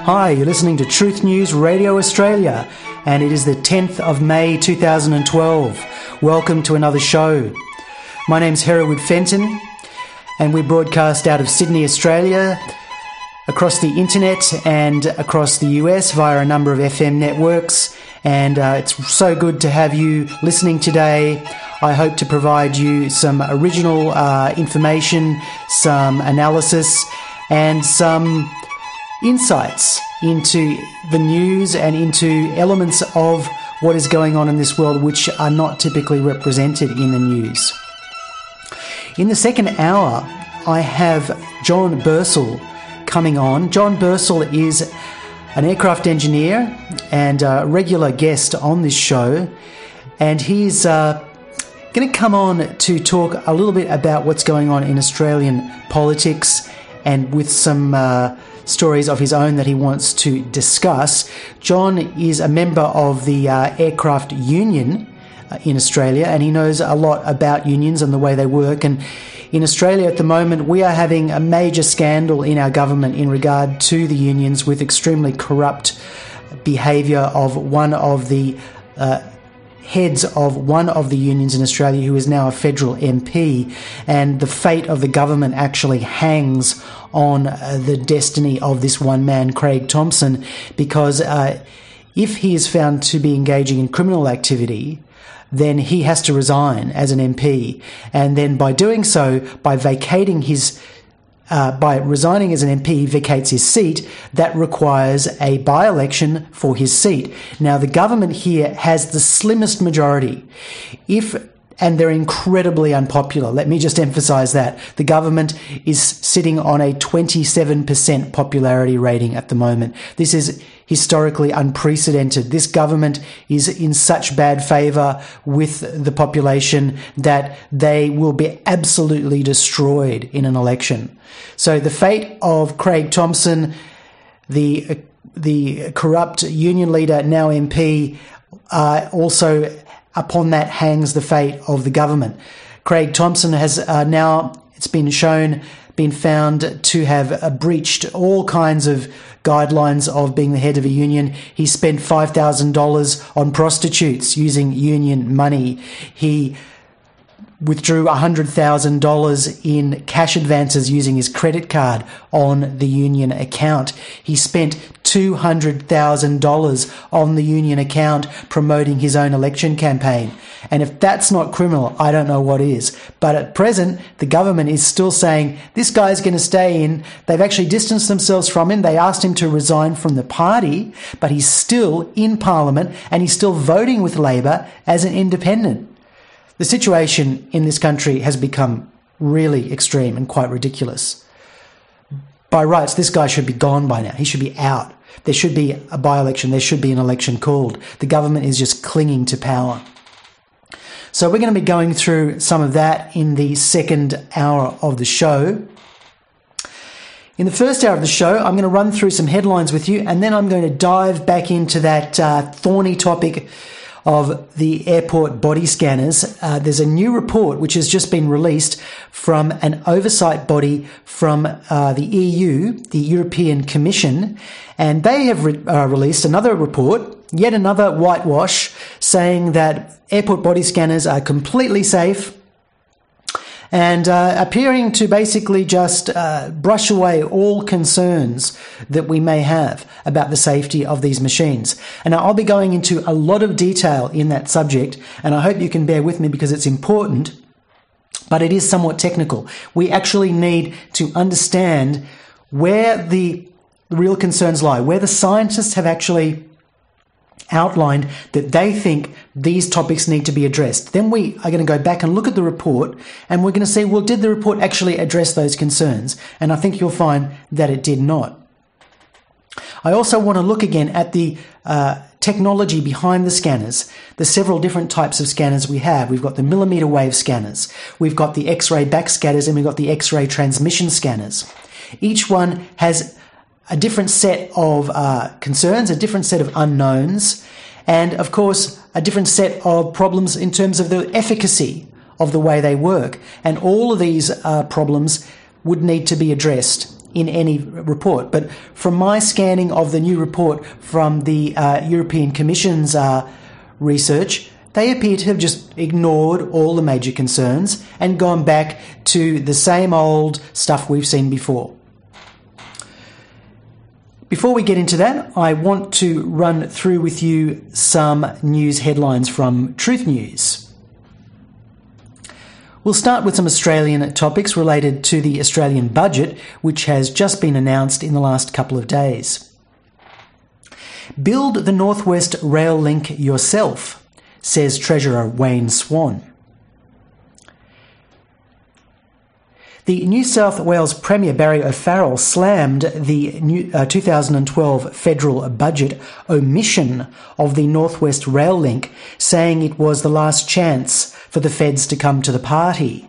Hi, you're listening to Truth News Radio Australia, and it is the 10th of May 2012. Welcome to another show. My name's Hereward Fenton, and we broadcast out of Sydney, Australia, across the internet and across the US via a number of FM networks. And it's so good to have you listening today. I hope to provide you some original information, some analysis, and some insights into the news and into elements of what is going on in this world which are not typically represented in the news. In the second hour, I have John Bursell coming on. John Bursell is an aircraft engineer and a regular guest on this show, and he's going to come on to talk a little bit about what's going on in Australian politics and with some stories of his own that he wants to discuss. John is a member of the aircraft union in Australia, and he knows a lot about unions and the way they work. And in Australia at the moment, we are having a major scandal in our government in regard to the unions, with extremely corrupt behaviour of one of the heads of one of the unions in Australia, who is now a federal MP, and the fate of the government actually hangs on the destiny of this one man, Craig Thomson, because if he is found to be engaging in criminal activity, then he has to resign as an MP, and then by doing so, by vacating his by resigning as an MP, he vacates his seat. That requires a by-election for his seat. Now, the government here has the slimmest majority. And they're incredibly unpopular. Let me just emphasise that. The government is sitting on a 27% popularity rating at the moment. This is historically unprecedented. This government is in such bad favour with the population that they will be absolutely destroyed in an election. So the fate of Craig Thomson, the corrupt union leader, now MP, also upon that hangs the fate of the government. Craig Thomson has now, it's been shown, been found to have breached all kinds of guidelines of being the head of a union. He spent $5,000 on prostitutes using union money. He withdrew $100,000 in cash advances using his credit card on the union account. He spent $200,000 on the union account promoting his own election campaign. And if that's not criminal, I don't know what is. But at present, the government is still saying this guy's going to stay in. They've actually distanced themselves from him. They asked him to resign from the party, but he's still in Parliament and he's still voting with Labor as an independent. The situation in this country has become really extreme and quite ridiculous. By rights, this guy should be gone by now. He should be out. There should be a by-election. There should be an election called. The government is just clinging to power. So we're going to be going through some of that in the second hour of the show. In the first hour of the show, I'm going to run through some headlines with you, and then I'm going to dive back into that thorny topic of the airport body scanners. There's a new report which has just been released from an oversight body from the EU, the European Commission, and they have released another report, yet another whitewash, saying that airport body scanners are completely safe, and appearing to basically just brush away all concerns that we may have about the safety of these machines. And I'll be going into a lot of detail in that subject, and I hope you can bear with me because it's important, but it is somewhat technical. We actually need to understand where the real concerns lie, where the scientists have actually outlined that they think these topics need to be addressed. Then we are going to go back and look at the report, and we're going to say, well, did the report actually address those concerns? And I think you'll find that it did not. I also want to look again at the technology behind the scanners, the several different types of scanners we have. We've got the millimeter wave scanners, we've got the X-ray backscatters, and we've got the X-ray transmission scanners. Each one has a different set of concerns, a different set of unknowns, and of course a different set of problems in terms of the efficacy of the way they work. And all of these problems would need to be addressed in any report. But from my scanning of the new report from the European Commission's research, they appear to have just ignored all the major concerns and gone back to the same old stuff we've seen before. Before we get into that, I want to run through with you some news headlines from Truth News. We'll start with some Australian topics related to the Australian budget, which has just been announced in the last couple of days. Build the North West Rail Link yourself, says Treasurer Wayne Swan. The New South Wales Premier Barry O'Farrell slammed the 2012 federal budget omission of the North West Rail Link, saying it was the last chance for the feds to come to the party.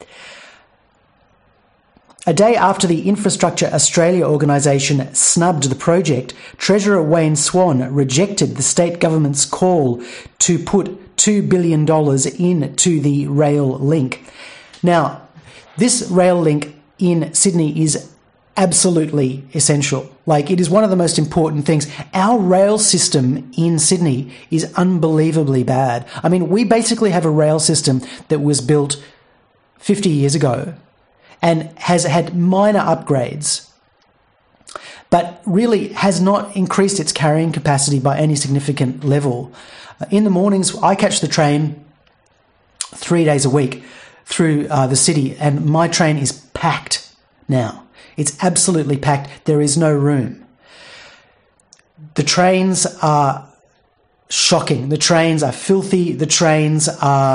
A day after the Infrastructure Australia organisation snubbed the project, Treasurer Wayne Swan rejected the state government's call to put $2 billion into the rail link. Now, this rail link in Sydney is absolutely essential. Like, it is one of the most important things. Our rail system in Sydney is unbelievably bad. I mean, we basically have a rail system that was built 50 years ago and has had minor upgrades, but really has not increased its carrying capacity by any significant level. In the mornings, I catch the train 3 days a week through the city, and my train is packed now. It's absolutely packed. There is no room. The trains are shocking. The trains are filthy. The trains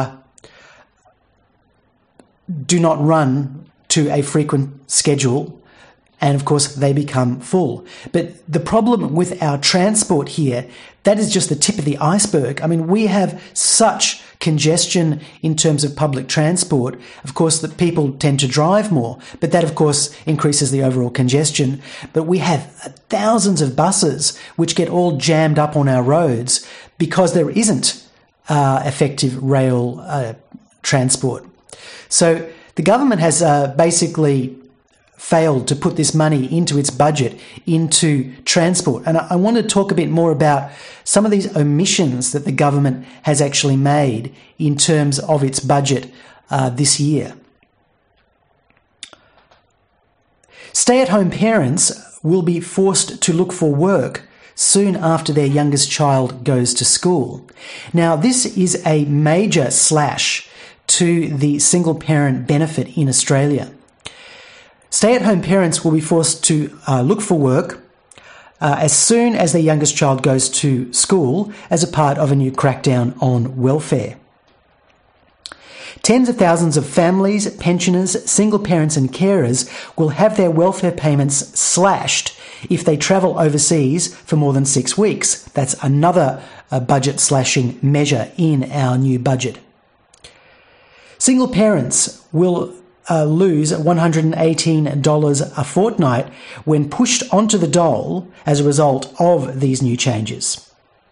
do not run to a frequent schedule, and of course they become full. But the problem with our transport here, that is just the tip of the iceberg. I mean, we have such congestion in terms of public transport. Of course, that people tend to drive more, but that of course increases the overall congestion. But we have thousands of buses which get all jammed up on our roads because there isn't effective rail transport. So the government has basically failed to put this money into its budget, into transport. And I want to talk a bit more about some of these omissions that the government has actually made in terms of its budget this year. Stay-at-home parents will be forced to look for work soon after their youngest child goes to school. Now, this is a major slash to the single-parent benefit in Australia. Stay-at-home parents will be forced to look for work as soon as their youngest child goes to school as a part of a new crackdown on welfare. Tens of thousands of families, pensioners, single parents and carers will have their welfare payments slashed if they travel overseas for more than 6 weeks. That's another budget slashing measure in our new budget. Single parents will lose $118 a fortnight when pushed onto the dole as a result of these new changes.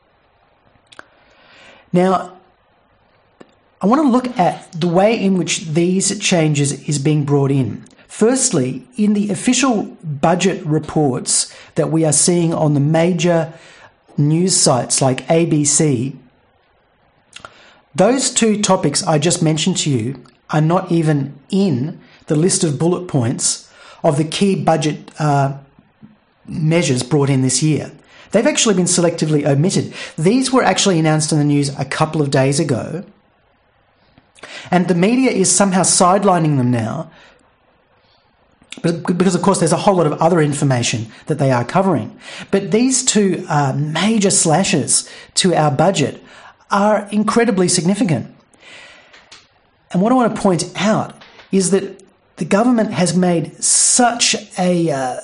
Now, I want to look at the way in which these changes is being brought in. Firstly, in the official budget reports that we are seeing on the major news sites like ABC, those two topics I just mentioned to you are not even in the list of bullet points of the key budget measures brought in this year. They've actually been selectively omitted. These were actually announced in the news a couple of days ago, and the media is somehow sidelining them now because, of course, there's a whole lot of other information that they are covering. But these two major slashes to our budget are incredibly significant. And what I want to point out is that the government has made such a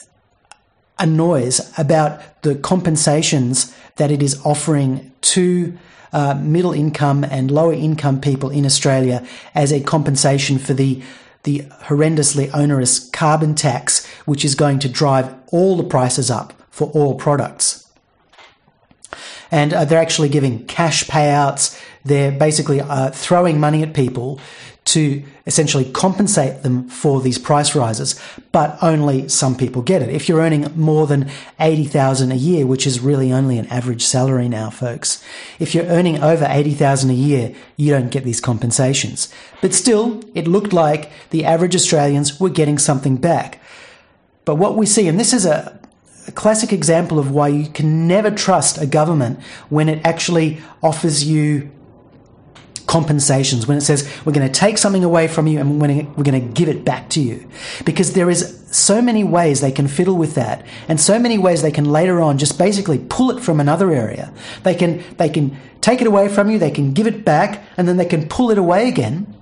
noise about the compensations that it is offering to middle income and lower income people in Australia as a compensation for the horrendously onerous carbon tax, which is going to drive all the prices up for all products. And they're actually giving cash payouts. They're basically throwing money at people to essentially compensate them for these price rises, but only some people get it. If you're earning more than $80,000 a year, which is really only an average salary now, folks, if you're earning over $80,000 a year, you don't get these compensations. But still, it looked like the average Australians were getting something back. But what we see, and this is a classic example of why you can never trust a government when it actually offers you compensations, when it says we're going to take something away from you and we're going to give it back to you, because there is so many ways they can fiddle with that, and so many ways they can later on just basically pull it from another area. They can take it away from you, they can give it back, and then they can pull it away again,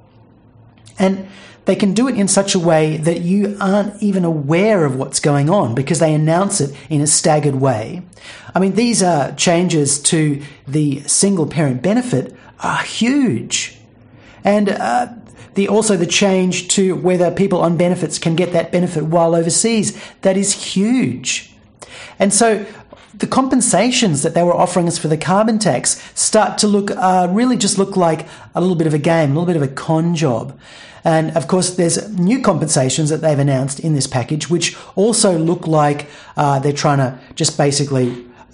and they can do it in such a way that you aren't even aware of what's going on because they announce it in a staggered way. I mean, these changes to the single parent benefit are huge. And also the change to whether people on benefits can get that benefit while overseas, that is huge. And so the compensations that they were offering us for the carbon tax start to really just look like a little bit of a game, a little bit of a con job. And of course, there's new compensations that they've announced in this package, which also look like they're trying to just basically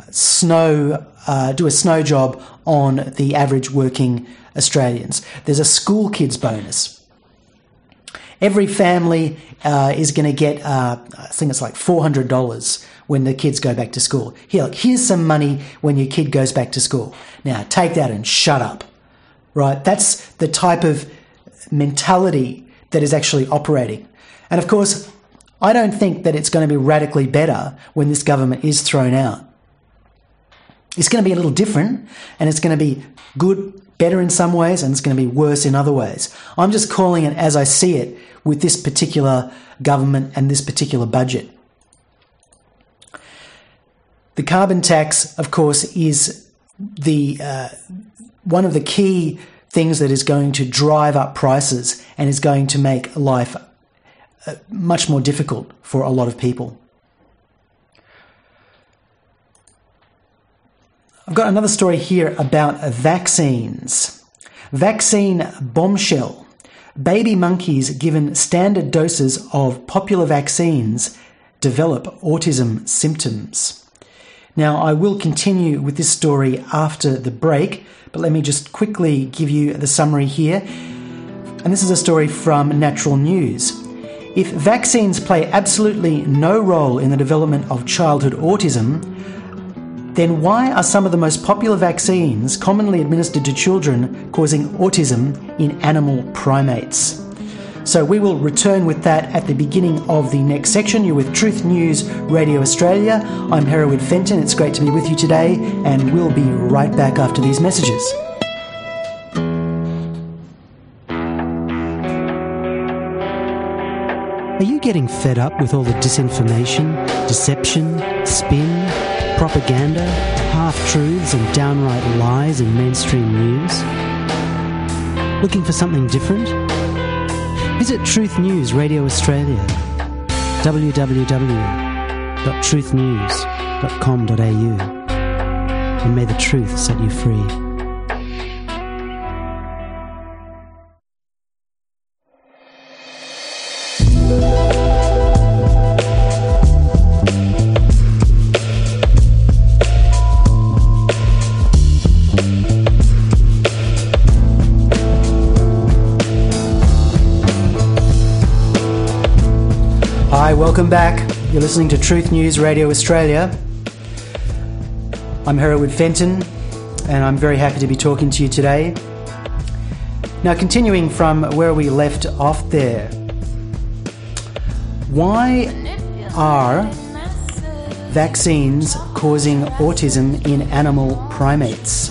do a snow job on the average working Australians. There's a school kids bonus. Every family is going to get, I think it's like $400 when the kids go back to school. Here's some money when your kid goes back to school. Now, take that and shut up, right? That's the type of mentality that is actually operating. And of course, I don't think that it's going to be radically better when this government is thrown out. It's going to be a little different, and it's going to be good, better in some ways, and it's going to be worse in other ways. I'm just calling it as I see it with this particular government and this particular budget. The carbon tax, of course, is the one of the key things that is going to drive up prices and is going to make life much more difficult for a lot of people. I've got another story here about vaccines. Vaccine bombshell. Baby monkeys given standard doses of popular vaccines develop autism symptoms. Now, I will continue with this story after the break, but let me just quickly give you the summary here. And this is a story from Natural News. If vaccines play absolutely no role in the development of childhood autism, then why are some of the most popular vaccines commonly administered to children causing autism in animal primates? So we will return with that at the beginning of the next section. You're with Truth News Radio Australia. I'm Hereward Fenton. It's great to be with you today, and we'll be right back after these messages. Are you getting fed up with all the disinformation, deception, spin, propaganda, half-truths and downright lies in mainstream news? Looking for something different? Visit Truth News Radio Australia, www.truthnews.com.au, and may the truth set you free. Hi, welcome back. You're listening to Truth News Radio Australia. I'm Hereward Fenton, and I'm very happy to be talking to you today. Now, continuing from where we left off there, why are vaccines causing autism in animal primates?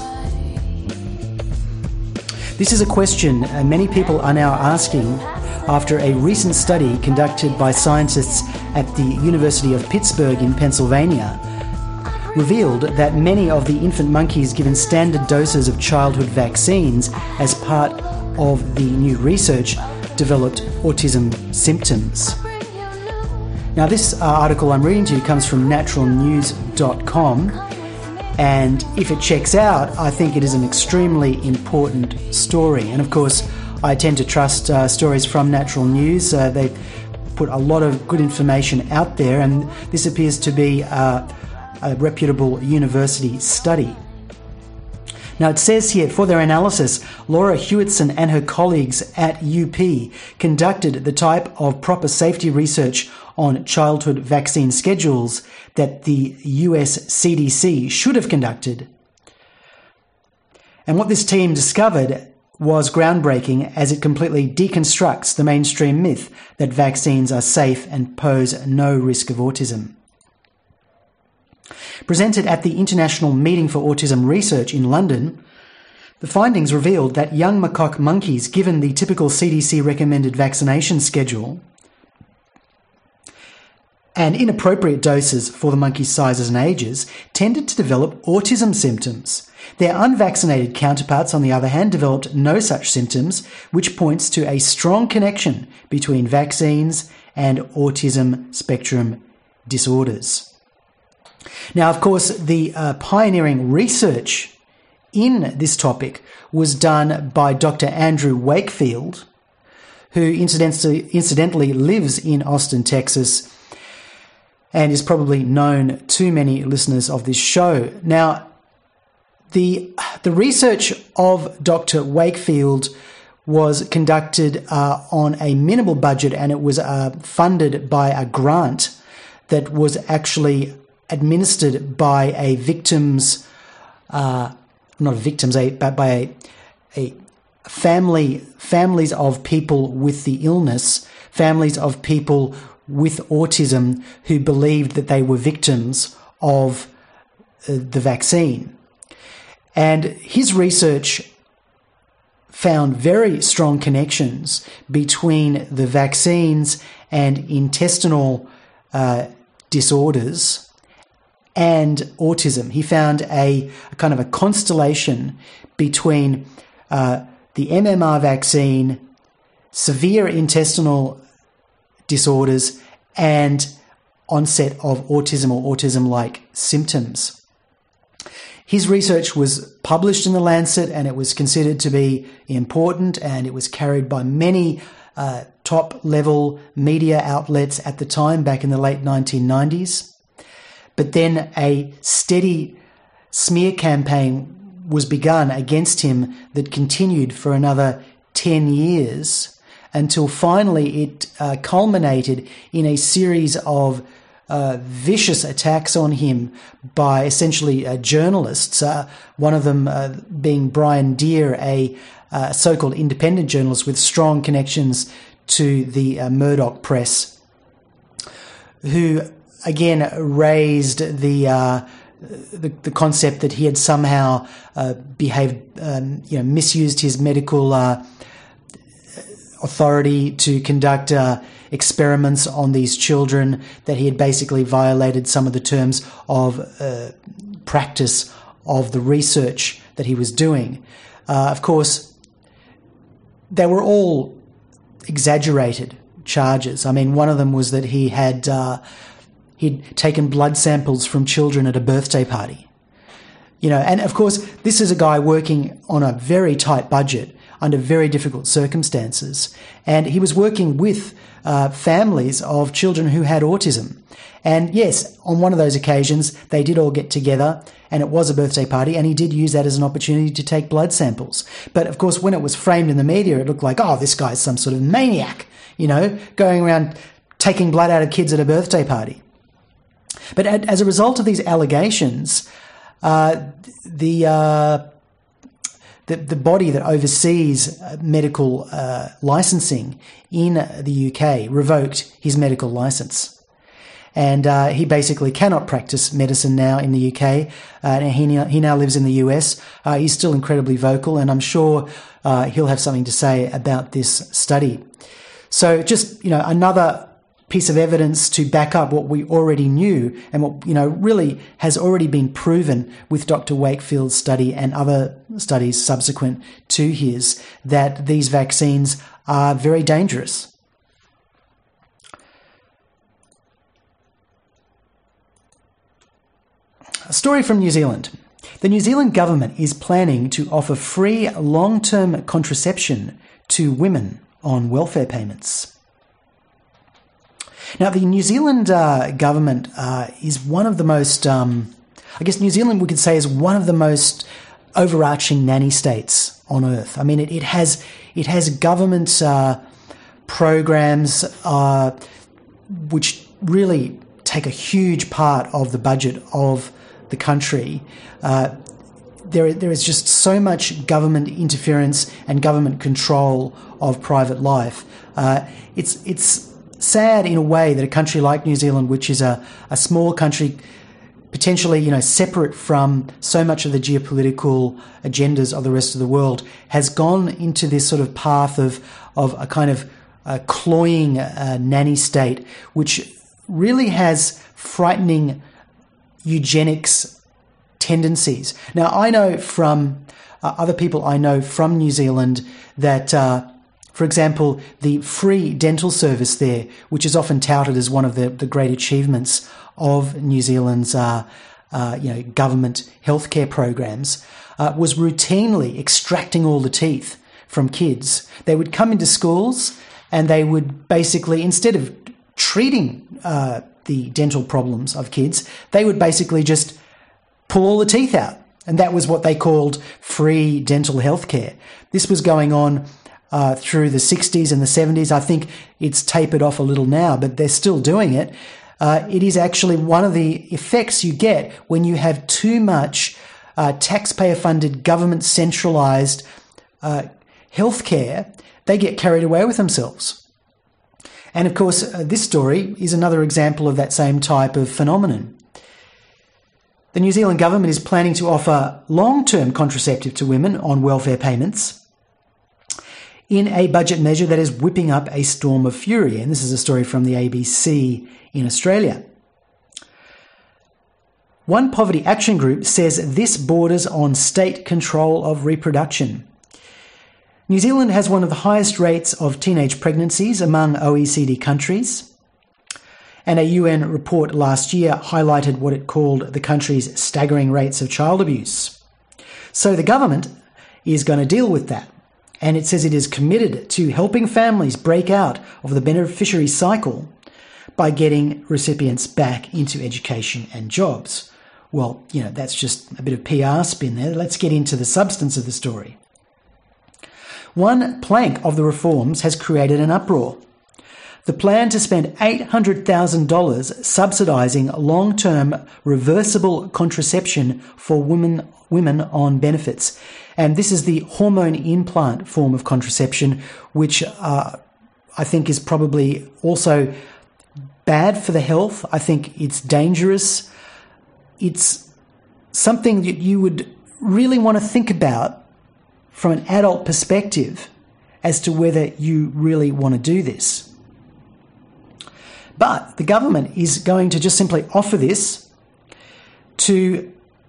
This is a question many people are now asking after a recent study conducted by scientists at the University of Pittsburgh in Pennsylvania revealed that many of the infant monkeys given standard doses of childhood vaccines as part of the new research developed autism symptoms. Now, this article I'm reading to you comes from naturalnews.com, And if it checks out, I think it is an extremely important story. And of course, I tend to trust stories from Natural News. They put a lot of good information out there, and this appears to be a reputable university study. Now it says here, for their analysis, Laura Hewitson and her colleagues at UP conducted the type of proper safety research on childhood vaccine schedules that the US CDC should have conducted. And what this team discovered was groundbreaking, as it completely deconstructs the mainstream myth that vaccines are safe and pose no risk of autism. Presented at the International Meeting for Autism Research in London, the findings revealed that young macaque monkeys given the typical CDC recommended vaccination schedule and inappropriate doses for the monkey's sizes and ages tended to develop autism symptoms. Their unvaccinated counterparts, on the other hand, developed no such symptoms, which points to a strong connection between vaccines and autism spectrum disorders. Now, of course, the pioneering research in this topic was done by Dr. Andrew Wakefield, who incidentally lives in Austin, Texas, and is probably known to many listeners of this show. Now, the research of Dr. Wakefield was conducted on a minimal budget, and it was funded by a grant that was actually administered by a victims, not victims, but by a families of people with the illness, families of people with autism who believed that they were victims of the vaccine. And his research found very strong connections between the vaccines and intestinal disorders and autism. He found a kind of a constellation between the MMR vaccine, severe intestinal disorders, and onset of autism or autism-like symptoms. His research was published in The Lancet, and it was considered to be important, and it was carried by many top-level media outlets at the time, back in the late 1990s. But then a steady smear campaign was begun against him that continued for another 10 years until finally it culminated in a series of vicious attacks on him by essentially journalists, one of them being Brian Deer, a so-called independent journalist with strong connections to the Murdoch press, who again raised the concept that he had somehow misused his medical authority to conduct experiments on these children, that he had basically violated some of the terms of practice of the research that he was doing. Of course, they were all exaggerated charges. I mean, one of them was that he'd taken blood samples from children at a birthday party. And of course, this is a guy working on a very tight budget under very difficult circumstances. And he was working with families of children who had autism. And yes, on one of those occasions, they did all get together, and it was a birthday party, and he did use that as an opportunity to take blood samples. But of course, when it was framed in the media, it looked like, oh, this guy's some sort of maniac, going around taking blood out of kids at a birthday party. But as a result of these allegations, the body that oversees medical licensing in the UK revoked his medical license. And he basically cannot practice medicine now in the UK. And he now lives in the US. He's still incredibly vocal, and I'm sure he'll have something to say about this study. So just, another piece of evidence to back up what we already knew and what, really has already been proven with Dr. Wakefield's study and other studies subsequent to his, that these vaccines are very dangerous. A story from New Zealand. The New Zealand government is planning to offer free long-term contraception to women on welfare payments. Now, the New Zealand government is one of the most, New Zealand we could say is one of the most overarching nanny states on earth. I mean, it has government programs which really take a huge part of the budget of the country. There is just so much government interference and government control of private life. It's sad in a way that a country like New Zealand, which is a small country, potentially separate from so much of the geopolitical agendas of the rest of the world, has gone into this sort of path of a kind of cloying nanny state, which really has frightening eugenics tendencies. Now, I know from other people I know from New Zealand that, for example, the free dental service there, which is often touted as one of the great achievements of New Zealand's government healthcare programs, was routinely extracting all the teeth from kids. They would come into schools and they would basically, instead of treating the dental problems of kids, they would basically just pull all the teeth out. And that was what they called free dental health care. This was going on through the 60s and the 70s. I think it's tapered off a little now, but they're still doing it. It is actually one of the effects you get when you have too much taxpayer-funded, government-centralised healthcare. They get carried away with themselves. And of course, this story is another example of that same type of phenomenon. The New Zealand government is planning to offer long-term contraceptive to women on welfare payments in a budget measure that is whipping up a storm of fury. And this is a story from the ABC in Australia. One poverty action group says this borders on state control of reproduction. New Zealand has one of the highest rates of teenage pregnancies among OECD countries, and a UN report last year highlighted what it called the country's staggering rates of child abuse. So the government is going to deal with that, and it says it is committed to helping families break out of the beneficiary cycle by getting recipients back into education and jobs. Well, that's just a bit of PR spin there. Let's get into the substance of the story. One plank of the reforms has created an uproar. The plan to spend $800,000 subsidising long-term reversible contraception for women on benefits. And this is the hormone implant form of contraception, which I think is probably also bad for the health. I think it's dangerous. It's something that you would really want to think about from an adult perspective as to whether you really want to do this. But the government is going to just simply offer this to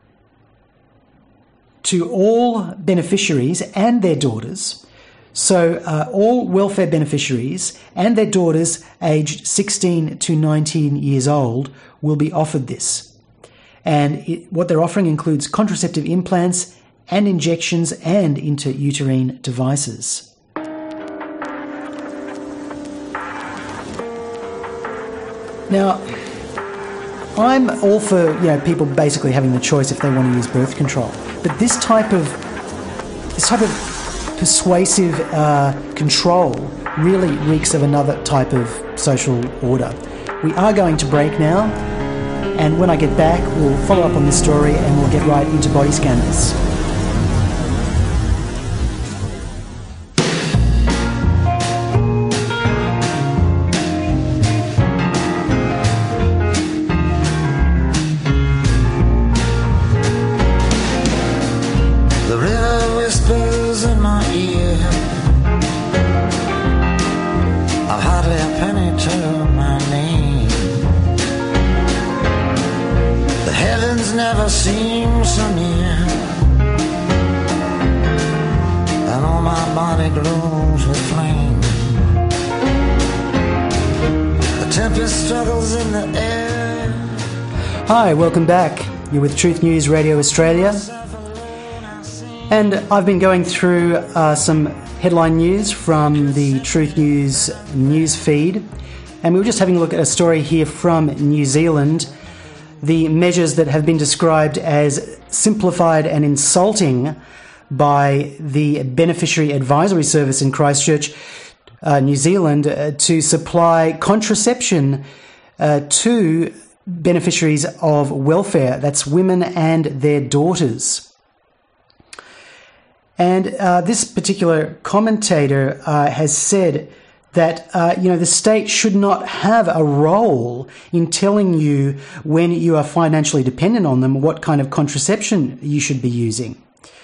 all beneficiaries and their daughters. So all welfare beneficiaries and their daughters aged 16 to 19 years old will be offered this. And what they're offering includes contraceptive implants and injections and intrauterine devices. Now, I'm all for people basically having the choice if they want to use birth control, but this type of persuasive control really reeks of another type of social order. We are going to break now, and when I get back, we'll follow up on this story and we'll get right into body scanners. Never seems so near, and all my body glows with flame. The tempest struggles in the air. Hi, welcome back. You're with Truth News Radio Australia. And I've been going through some headline news from the Truth News news feed, and we were just having a look at a story here from New Zealand. The measures that have been described as simplified and insulting by the Beneficiary Advisory Service in Christchurch, New Zealand, to supply contraception to beneficiaries of welfare. That's women and their daughters. And this particular commentator has said that, the state should not have a role in telling you when you are financially dependent on them what kind of contraception you should be using.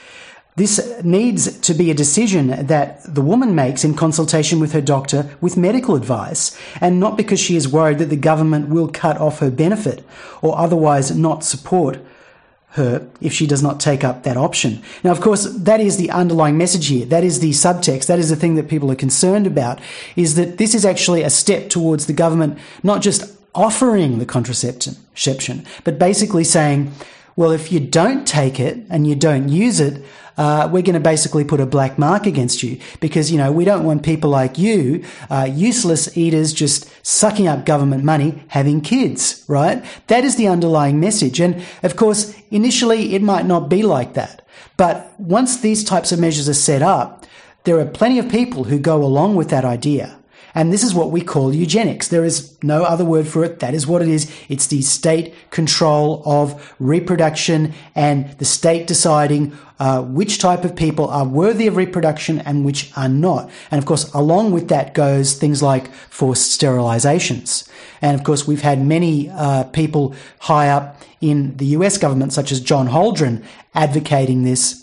This needs to be a decision that the woman makes in consultation with her doctor with medical advice, and not because she is worried that the government will cut off her benefit or otherwise not support her if she does not take up that option. Now, of course, that is the underlying message here. That is the subtext. That is the thing that people are concerned about, is that this is actually a step towards the government not just offering the contraception, but basically saying, well, if you don't take it and you don't use it, we're going to basically put a black mark against you because, we don't want people like you, useless eaters just sucking up government money, having kids, right? That is the underlying message. And of course, initially it might not be like that. But once these types of measures are set up, there are plenty of people who go along with that idea. And this is what we call eugenics. There is no other word for it. That is what it is. It's the state control of reproduction and the state deciding which type of people are worthy of reproduction and which are not. And of course, along with that goes things like forced sterilizations. And of course, we've had many people high up in the US government, such as John Holdren, advocating this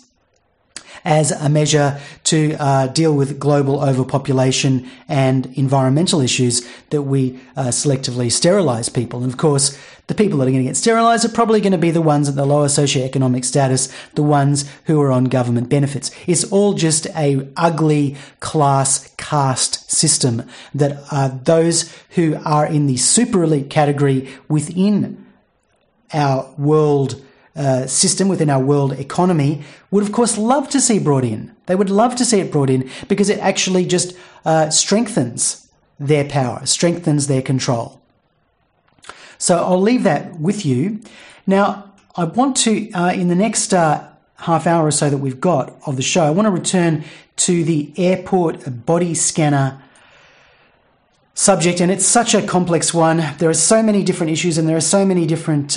as a measure to deal with global overpopulation and environmental issues that we selectively sterilise people. And of course, the people that are going to get sterilised are probably going to be the ones at the lower socioeconomic status, the ones who are on government benefits. It's all just a ugly class caste system that those who are in the super elite category within our world system, within our world economy, would of course love to see brought in. They would love to see it brought in because it actually just strengthens their power, strengthens their control. So I'll leave that with you. Now, I want to, in the next half hour or so that we've got of the show, I want to return to the airport body scanner subject, and it's such a complex one. There are so many different issues and there are so many different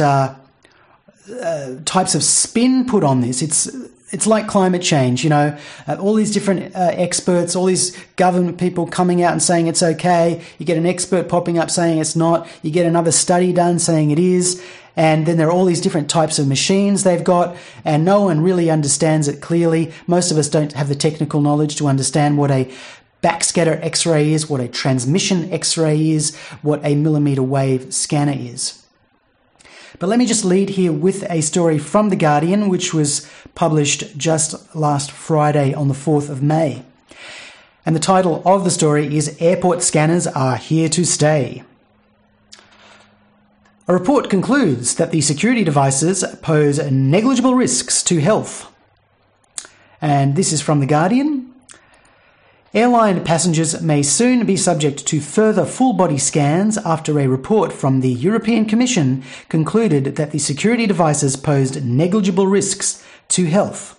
types of spin put on this. It's like climate change, all these different experts, all these government people coming out and saying it's okay. You get an expert popping up saying it's not. You get another study done saying it is. And then there are all these different types of machines they've got, and no one really understands it clearly. Most of us don't have the technical knowledge to understand what a backscatter X-ray is, what a transmission X-ray is, what a millimeter wave scanner is. But let me just lead here with a story from The Guardian, which was published just last Friday on the 4th of May. And the title of the story is "Airport Scanners Are Here to Stay." A report concludes that the security devices pose negligible risks to health. And this is from The Guardian. Airline passengers may soon be subject to further full-body scans after a report from the European Commission concluded that the security devices posed negligible risks to health.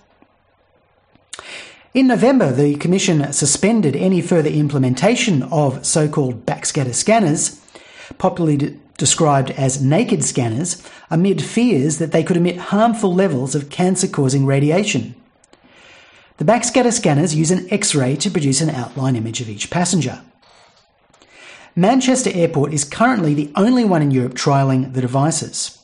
In November, the Commission suspended any further implementation of so-called backscatter scanners, popularly described as naked scanners, amid fears that they could emit harmful levels of cancer-causing radiation. The backscatter scanners use an X-ray to produce an outline image of each passenger. Manchester Airport is currently the only one in Europe trialling the devices.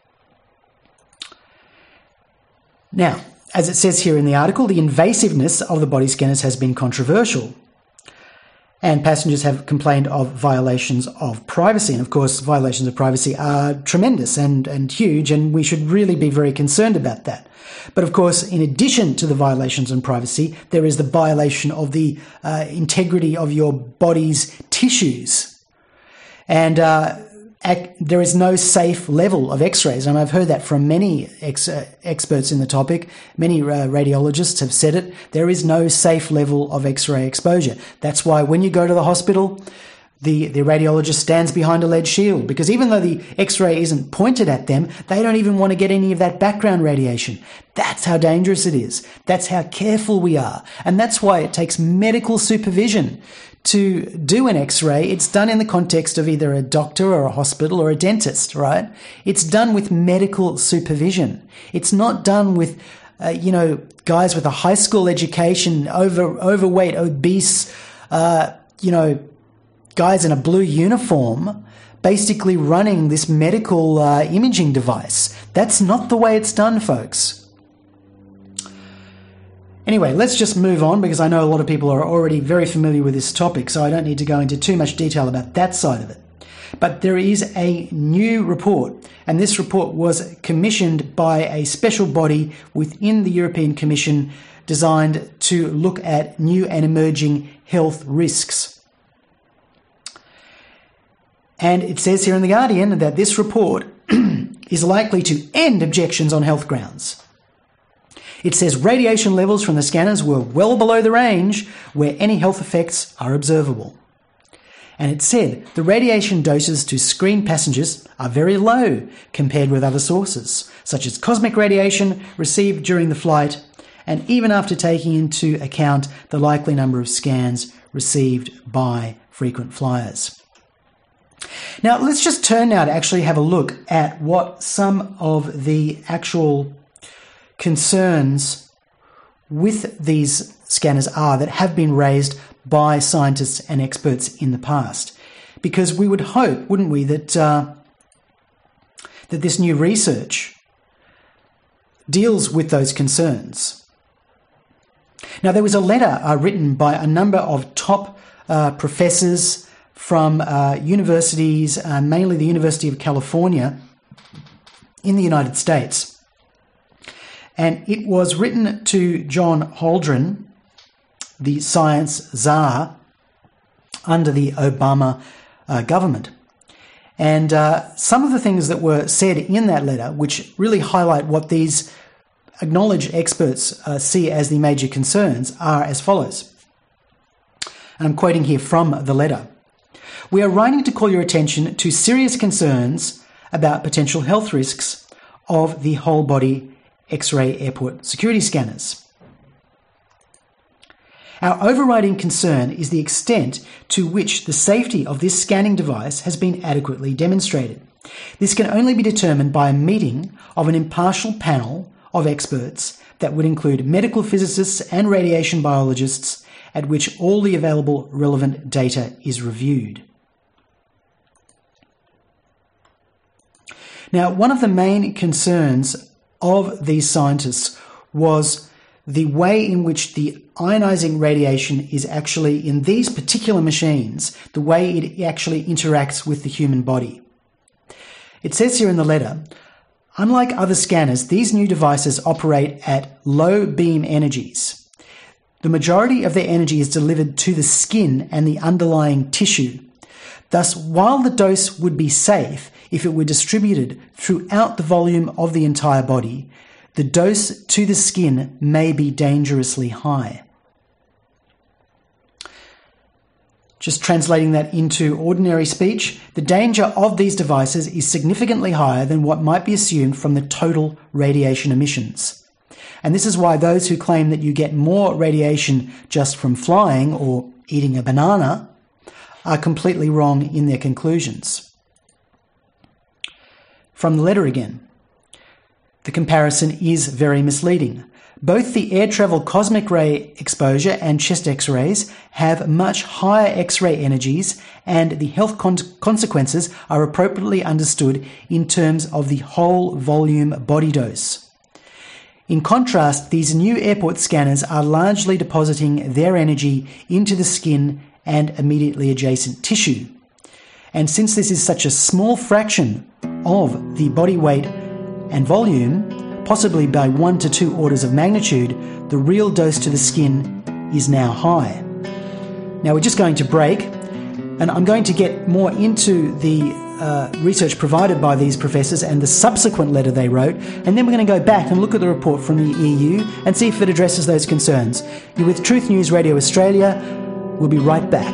Now, as it says here in the article, the invasiveness of the body scanners has been controversial, and passengers have complained of violations of privacy. And of course, violations of privacy are tremendous and huge, and we should really be very concerned about that. But of course, in addition to the violations on privacy, there is the violation of the integrity of your body's tissues. And there is no safe level of X-rays, and I've heard that from many experts in the topic. Many radiologists have said it. There is no safe level of X-ray exposure. That's why when you go to the hospital, the radiologist stands behind a lead shield, because even though the X-ray isn't pointed at them, they don't even want to get any of that background radiation. That's how dangerous it is. That's how careful we are. And that's why it takes medical supervision to do an X-ray. It's done in the context of either a doctor or a hospital or a dentist, right? It's done with medical supervision. It's not done with, guys with a high school education, overweight, obese, guys in a blue uniform basically running this medical imaging device. That's not the way it's done, folks. Anyway, let's just move on, because I know a lot of people are already very familiar with this topic, so I don't need to go into too much detail about that side of it. But there is a new report, and this report was commissioned by a special body within the European Commission designed to look at new and emerging health risks. And it says here in The Guardian that this report is likely to end objections on health grounds. It says radiation levels from the scanners were well below the range where any health effects are observable. And it said the radiation doses to screen passengers are very low compared with other sources, such as cosmic radiation received during the flight, and even after taking into account the likely number of scans received by frequent flyers. Now, let's just turn now to actually have a look at what some of the actual concerns with these scanners are that have been raised by scientists and experts in the past. Because we would hope, wouldn't we, that that this new research deals with those concerns. Now, there was a letter written by a number of top professors from universities, mainly the University of California in the United States. And it was written to John Holdren, the science czar under the Obama government. And some of the things that were said in that letter, which really highlight what these acknowledged experts see as the major concerns, are as follows. And I'm quoting here from the letter. We are writing to call your attention to serious concerns about potential health risks of the whole body X-ray airport security scanners. Our overriding concern is the extent to which the safety of this scanning device has been adequately demonstrated. This can only be determined by a meeting of an impartial panel of experts that would include medical physicists and radiation biologists, at which all the available relevant data is reviewed. Now, one of the main concerns of these scientists was the way in which the ionizing radiation is actually, in these particular machines, the way it actually interacts with the human body. It says here in the letter, unlike other scanners, these new devices operate at low beam energies. The majority of their energy is delivered to the skin and the underlying tissue. Thus, while the dose would be safe if it were distributed throughout the volume of the entire body, the dose to the skin may be dangerously high. Just translating that into ordinary speech, the danger of these devices is significantly higher than what might be assumed from the total radiation emissions. And this is why those who claim that you get more radiation just from flying or eating a banana are completely wrong in their conclusions. From the letter again, the comparison is very misleading. Both the air travel cosmic ray exposure and chest X-rays have much higher X-ray energies, and the health consequences are appropriately understood in terms of the whole volume body dose. In contrast, these new airport scanners are largely depositing their energy into the skin and immediately adjacent tissue. And since this is such a small fraction of the body weight and volume, possibly by 1 to 2 orders of magnitude, the real dose to the skin is now high. Now we're just going to break, and I'm going to get more into the research provided by these professors and the subsequent letter they wrote, and then we're going to go back and look at the report from the EU and see if it addresses those concerns. You're with Truth News Radio Australia. We'll be right back.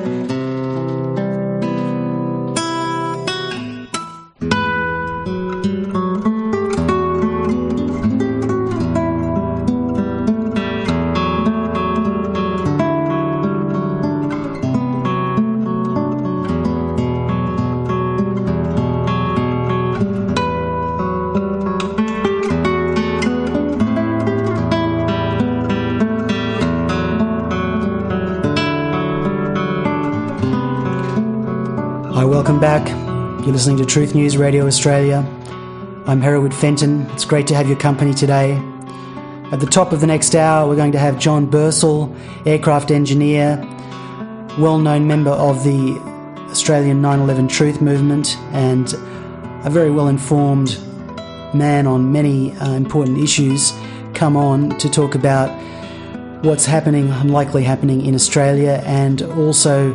Welcome back. You're listening to Truth News Radio Australia. I'm Hereward Fenton. It's great to have your company today. At the top of the next hour, we're going to have John Bursell, aircraft engineer, well-known member of the Australian 9/11 Truth Movement, and a very well-informed man on many important issues, come on to talk about what's happening and likely happening in Australia, and also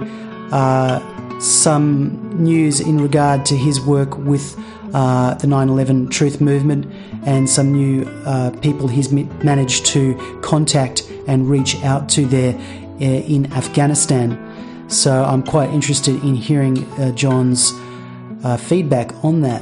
some news in regard to his work with the 9/11 Truth Movement and some new people he's managed to contact and reach out to there in Afghanistan. So I'm quite interested in hearing John's feedback on that.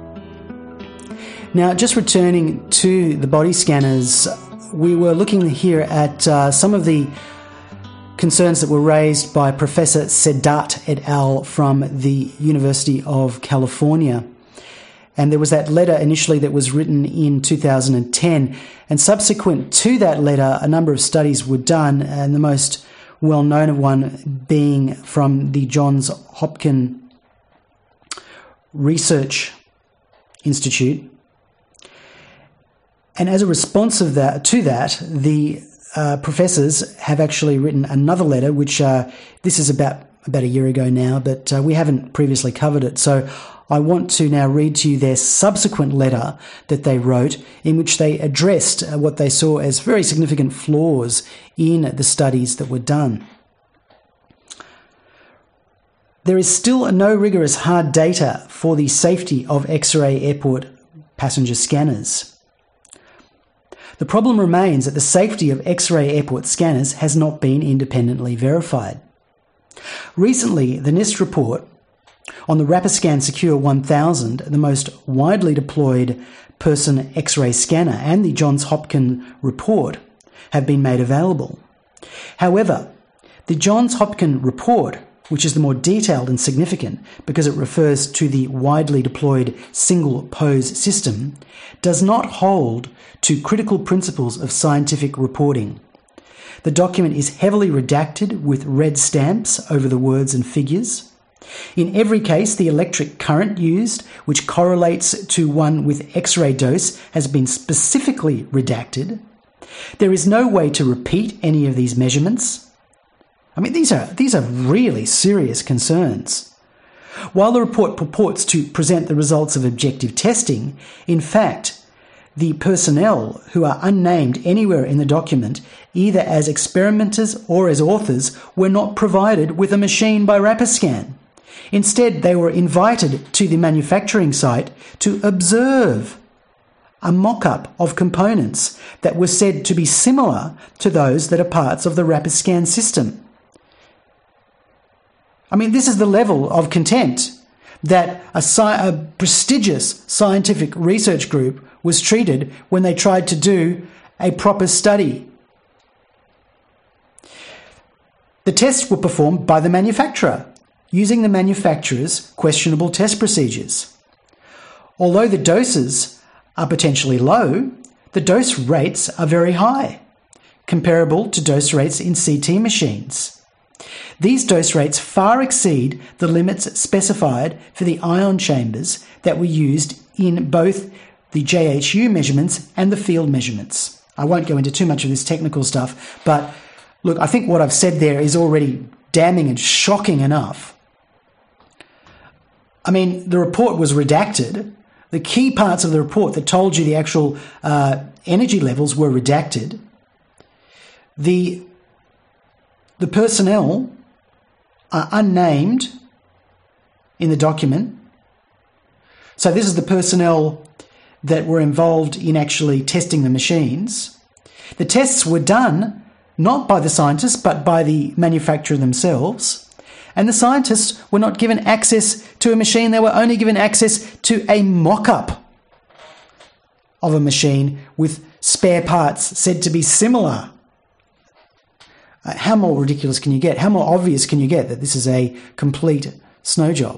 Now, just returning to the body scanners, we were looking here at some of the concerns that were raised by Professor Sedat et al. From the University of California. And there was that letter initially that was written in 2010. And subsequent to that letter, a number of studies were done, and the most well-known one being from the Johns Hopkins Research Institute. And as a response to that, the professors have actually written another letter, which this is about a year ago now, but we haven't previously covered it. So I want to now read to you their subsequent letter that they wrote, in which they addressed what they saw as very significant flaws in the studies that were done. There is still no rigorous hard data for the safety of X-ray airport passenger scanners. The problem remains that the safety of X-ray airport scanners has not been independently verified. Recently, the NIST report on the Rapiscan Secure 1000, the most widely deployed person X-ray scanner, and the Johns Hopkins report have been made available. However, the Johns Hopkins report, which is the more detailed and significant because it refers to the widely deployed single pose system, does not hold to critical principles of scientific reporting. The document is heavily redacted with red stamps over the words and figures. In every case, the electric current used, which correlates to one with X-ray dose, has been specifically redacted. There is no way to repeat any of these measurements. I mean, these are really serious concerns. While the report purports to present the results of objective testing, in fact, the personnel who are unnamed anywhere in the document, either as experimenters or as authors, were not provided with a machine by Rapiscan. Instead, they were invited to the manufacturing site to observe a mock-up of components that were said to be similar to those that are parts of the Rapiscan system. I mean, this is the level of contempt that a prestigious scientific research group was treated when they tried to do a proper study. The tests were performed by the manufacturer, using the manufacturer's questionable test procedures. Although the doses are potentially low, the dose rates are very high, comparable to dose rates in CT machines. These dose rates far exceed the limits specified for the ion chambers that were used in both the JHU measurements and the field measurements. I won't go into too much of this technical stuff, but look, I think what I've said there is already damning and shocking enough. I mean, the report was redacted. The key parts of the report that told you the actual energy levels were redacted. The personnel are unnamed in the document, So this is the personnel that were involved in actually testing the machines. The tests were done not by the scientists, but by the manufacturer themselves. And the scientists were not given access to a machine. They were only given access to a mock-up of a machine with spare parts said to be similar. How more ridiculous can you get? How more obvious can you get that this is a complete snow job?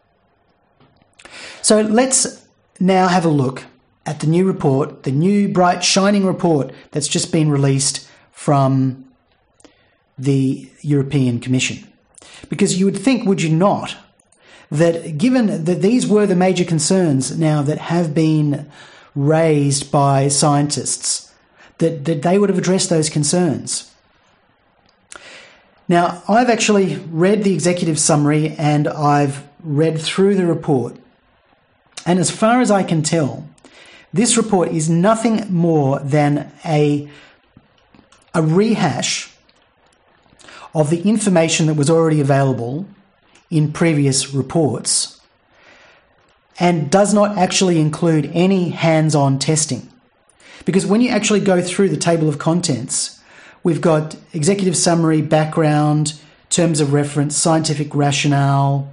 So let's now have a look at the new report, the new bright shining report that's just been released from the European Commission. Because you would think, would you not, that given that these were the major concerns now that have been raised by scientists, that they would have addressed those concerns. Now, I've actually read the executive summary and I've read through the report. And as far as I can tell, this report is nothing more than a rehash of the information that was already available in previous reports and does not actually include any hands-on testing. Because when you actually go through the table of contents, we've got executive summary, background, terms of reference, scientific rationale,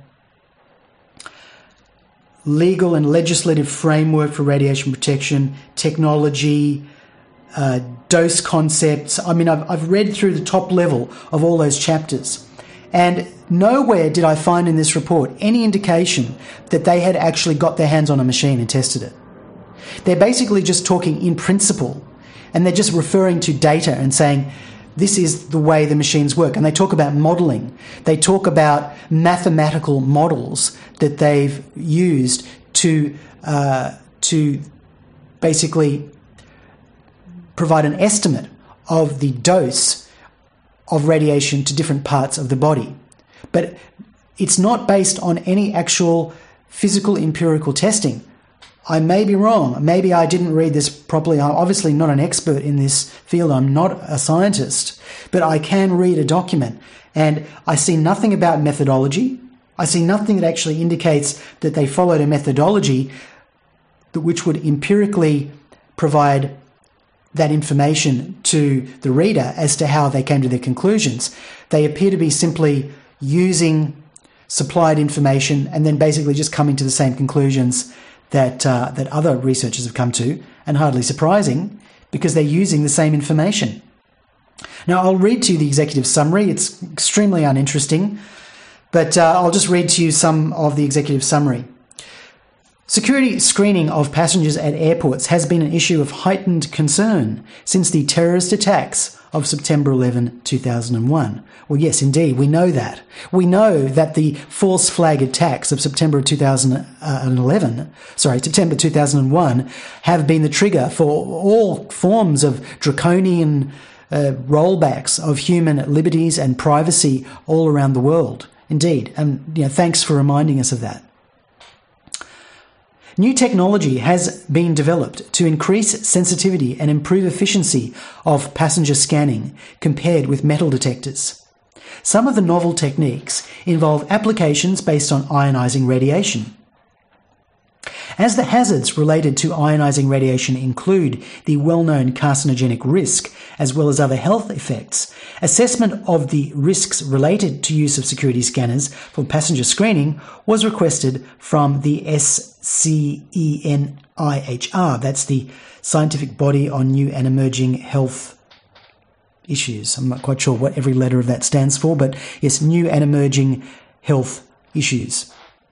legal and legislative framework for radiation protection, technology, dose concepts. I mean, I've read through the top level of all those chapters, and nowhere did I find in this report any indication that they had actually got their hands on a machine and tested it. They're basically just talking in principle, and they're just referring to data and saying, this is the way the machines work. And they talk about modelling. They talk about mathematical models that they've used to basically provide an estimate of the dose of radiation to different parts of the body. But it's not based on any actual physical empirical testing. I may be wrong. Maybe I didn't read this properly. I'm obviously not an expert in this field. I'm not a scientist, but I can read a document and I see nothing about methodology. I see nothing that actually indicates that they followed a methodology which would empirically provide that information to the reader as to how they came to their conclusions. They appear to be simply using supplied information and then basically just coming to the same conclusions that other researchers have come to, and hardly surprising because they're using the same information. Now, I'll read to you the executive summary. It's extremely uninteresting, but I'll just read to you some of the executive summary. Security screening of passengers at airports has been an issue of heightened concern since the terrorist attacks of September 11, 2001. Well, yes, indeed, we know that. We know that the false flag attacks of September 2001 have been the trigger for all forms of draconian rollbacks of human liberties and privacy all around the world. Indeed, and thanks for reminding us of that. New technology has been developed to increase sensitivity and improve efficiency of passenger scanning compared with metal detectors. Some of the novel techniques involve applications based on ionizing radiation. As the hazards related to ionizing radiation include the well-known carcinogenic risk as well as other health effects, assessment of the risks related to use of security scanners for passenger screening was requested from the SCENIHR, that's the Scientific Body on New and Emerging Health Issues. I'm not quite sure what every letter of that stands for, but yes, New and Emerging Health Issues.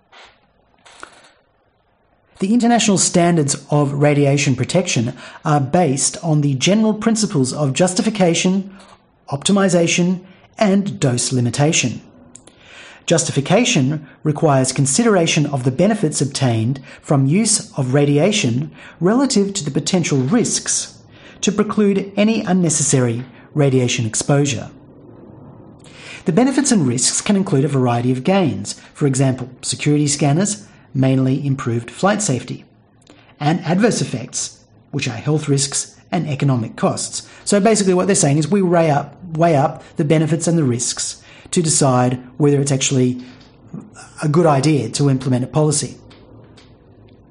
The international standards of radiation protection are based on the general principles of justification, optimization, and dose limitation. Justification requires consideration of the benefits obtained from use of radiation relative to the potential risks to preclude any unnecessary radiation exposure. The benefits and risks can include a variety of gains, for example, security scanners, mainly improved flight safety, and adverse effects, which are health risks and economic costs. So basically what they're saying is we weigh up the benefits and the risks to decide whether it's actually a good idea to implement a policy.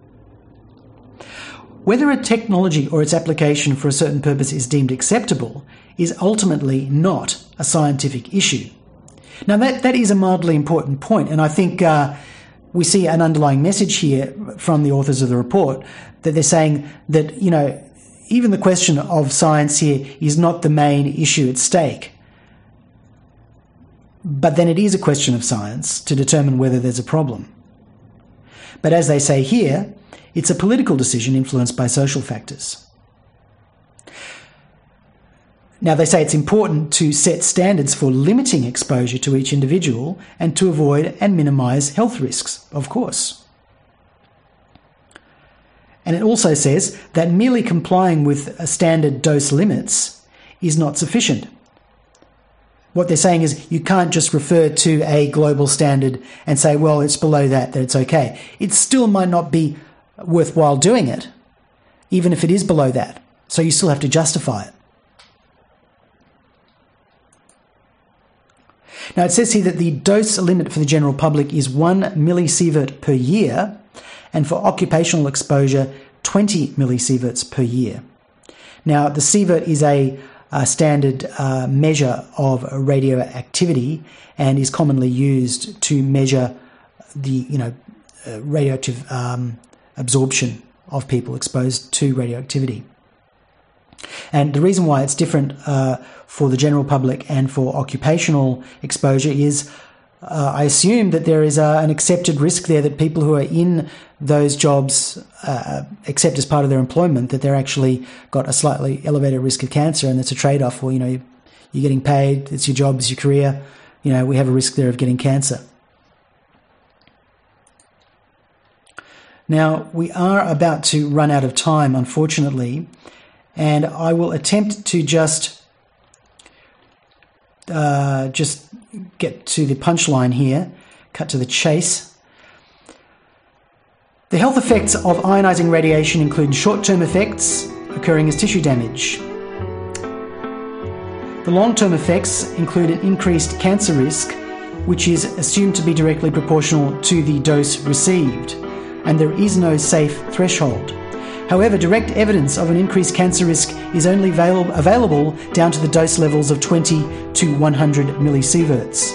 Whether a technology or its application for a certain purpose is deemed acceptable is ultimately not a scientific issue. Now, that is a mildly important point, and I think we see an underlying message here from the authors of the report, that they're saying that, even the question of science here is not the main issue at stake. But then it is a question of science to determine whether there's a problem. But as they say here, it's a political decision influenced by social factors. Now, they say it's important to set standards for limiting exposure to each individual and to avoid and minimise health risks, of course. And it also says that merely complying with standard dose limits is not sufficient. What they're saying is you can't just refer to a global standard and say, well, it's below that it's okay. It still might not be worthwhile doing it, even if it is below that. So you still have to justify it. Now, it says here that the dose limit for the general public is 1 millisievert per year, and for occupational exposure, 20 millisieverts per year. Now, the sievert is a standard measure of radioactivity and is commonly used to measure the radioactive absorption of people exposed to radioactivity. And the reason why it's different for the general public and for occupational exposure is I assume that there is an accepted risk there that people who are in those jobs accept as part of their employment that they're actually got a slightly elevated risk of cancer, and it's a trade-off. Well, you're getting paid, it's your job, it's your career. We have a risk there of getting cancer. Now, we are about to run out of time, unfortunately, and I will attempt to just get to the punchline here, cut to the chase. The health effects of ionising radiation include short-term effects occurring as tissue damage. The long-term effects include an increased cancer risk, which is assumed to be directly proportional to the dose received, and there is no safe threshold. However, direct evidence of an increased cancer risk is only available down to the dose levels of 20 to 100 millisieverts.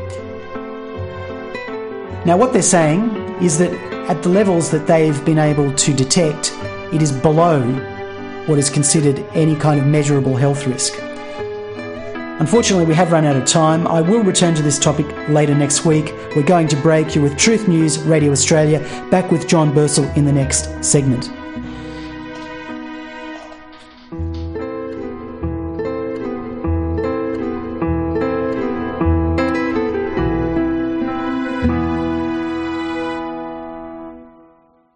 Now, what they're saying is that at the levels that they've been able to detect, it is below what is considered any kind of measurable health risk. Unfortunately, we have run out of time. I will return to this topic later next week. We're going to break. You're with Truth News Radio Australia, back with John Bursell in the next segment.